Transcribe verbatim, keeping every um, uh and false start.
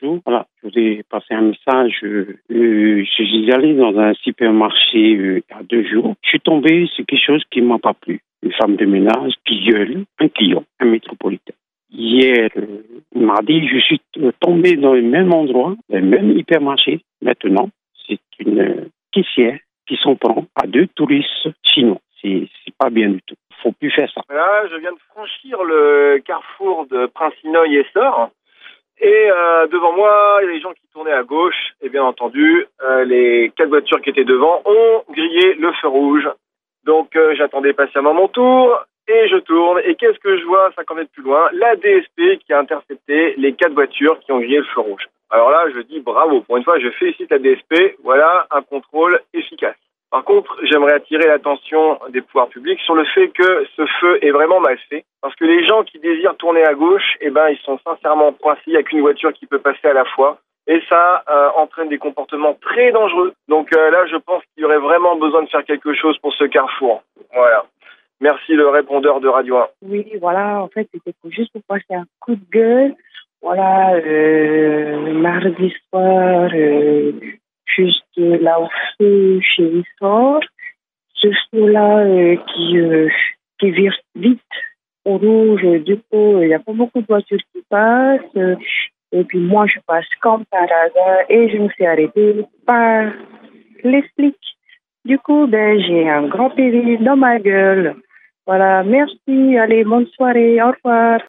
bonjour. Voilà, je voudrais passer un message. Euh, euh, je suis allé dans un supermarché euh, il y a deux jours. Je suis tombé sur quelque chose qui ne m'a pas plu. Une femme de ménage qui gueule un client, un métropolitain. Hier, euh, mardi, je suis euh, tombé dans le même endroit, le même hypermarché. Maintenant, c'est une euh, caissière qui s'en prend à deux touristes chinois. C'est, c'est pas bien du tout. Faut plus faire ça. Là, je viens de franchir le carrefour de Prince-Hinoï et Sœur. Et euh, devant moi, il y a des gens qui tournaient à gauche. Et bien entendu, euh, les quatre voitures qui étaient devant ont grillé le feu rouge. Donc euh, j'attendais patiemment mon tour. Et je tourne. Et qu'est-ce que je vois cinquante mètres plus loin? La D S P qui a intercepté les quatre voitures qui ont grillé le feu rouge. Alors là, je dis bravo. Pour une fois, je félicite la D S P. Voilà un contrôle efficace. Par contre, j'aimerais attirer l'attention des pouvoirs publics sur le fait que ce feu est vraiment mal fait. Parce que les gens qui désirent tourner à gauche, eh ben, ils sont sincèrement coincés. Il n'y a qu'une voiture qui peut passer à la fois. Et ça euh, entraîne des comportements très dangereux. Donc euh, là, je pense qu'il y aurait vraiment besoin de faire quelque chose pour ce carrefour. Voilà. Merci, le répondeur de Radio un. Oui, voilà, en fait, c'était pour, juste pour passer un coup de gueule. Voilà, euh, mardi soir, euh, juste là au feu chez Issor, ce feu-là euh, qui, euh, qui vire vite au rouge. Du coup, il n'y a pas beaucoup de voitures qui passent. Euh, et puis moi, je passe comme par hasard et je me suis arrêtée par les flics. Du coup, ben, j'ai un grand péril dans ma gueule. Voilà, merci. Allez, bonne soirée. Au revoir.